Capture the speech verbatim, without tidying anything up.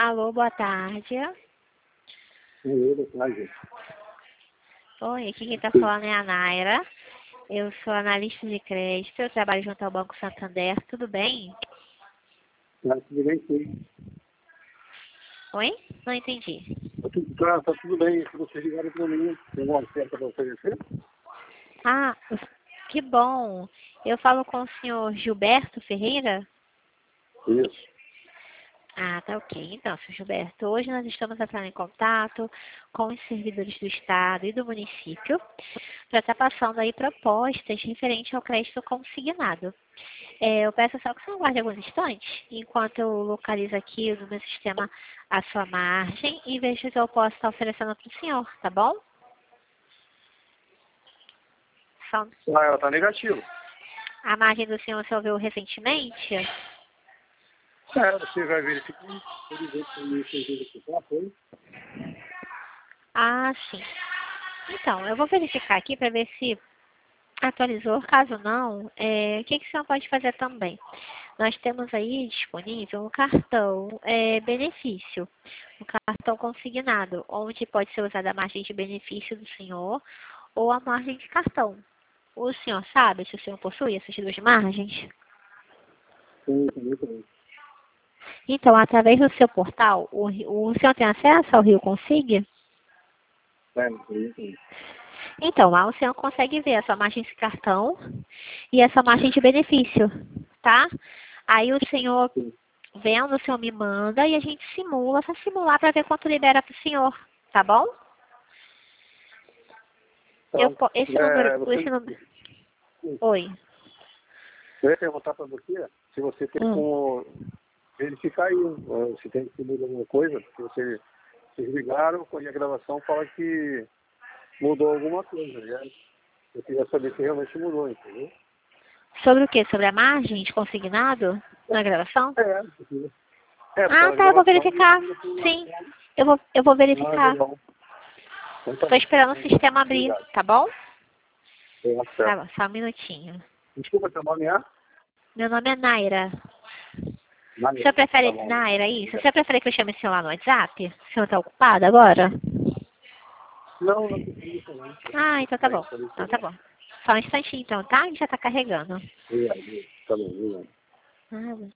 Alô, boa tarde. Oi, boa tarde. Oi, aqui quem está falando é a Naira. Eu sou analista de crédito, eu trabalho junto ao Banco Santander, tudo bem? Tá tudo bem, sim. Oi? Não entendi. Tá, tudo- tá, tá tudo bem, se vocês ligaram para mim, tem alguma oferta para oferecer? Ah, que bom. Eu falo com o senhor Gilberto Ferreira? Isso. Ah, tá ok. Então, senhor Gilberto, hoje nós estamos entrando em contato com os servidores do Estado e do município para estar passando aí propostas referentes ao crédito consignado. É, eu peço só que você aguarde alguns instantes, enquanto eu localizo aqui no meu sistema a sua margem e vejo o que eu posso estar oferecendo para o senhor, tá bom? Só Ah, ela tá negativa. a margem do senhor você ouviu recentemente? É, você vai verificar. Ele vê que eu fiz verificar, foi? Ah, sim. Então, eu vou verificar aqui para ver se atualizou. Caso não, é, o que, que o senhor pode fazer também? Nós temos aí disponível um cartão é, benefício, um cartão consignado, onde pode ser usada a margem de benefício do senhor ou a margem de cartão. O senhor sabe se o senhor possui essas duas margens? Sim, sim, sim. Então, através do seu portal, o, o senhor tem acesso ao Rio Consig? É, sim, sim. Então, lá o senhor consegue ver a sua margem de cartão e essa margem de benefício, tá? Aí o senhor, Sim. vendo, o senhor me manda e a gente simula, só simular para ver quanto libera para o senhor, tá bom? Eu, Então, po- esse número, é, você, esse número, oi. eu ia perguntar para você se você tem Hum. como verificar aí, eh, se tem que mudar alguma coisa, porque você, vocês ligaram, e a gravação fala que mudou alguma coisa, né? Eu queria saber se realmente mudou, entendeu? Sobre o quê? Sobre a margem de consignado na gravação? É, porque, é, porque Ah, a tá, eu vou gravação verificar. Sim, eu vou, eu vou ah, verificar. legal. Então tá Estou bom. esperando o sistema abrir, Obrigado. tá bom? É, Tá certo. bom, só um minutinho. Desculpa, teu nome é? Meu nome é Naira. O senhor Maneiro. Tá prefere, bom. Naira, isso? O senhor prefere que eu chame o senhor lá no WhatsApp? O senhor está ocupado agora? Não, não precisa não. Ah, então tá Aí, bom. pode Então tá chegar. bom. Só um instantinho então, tá? Já tá carregando. Obrigado. Tá bom, obrigado. Nada.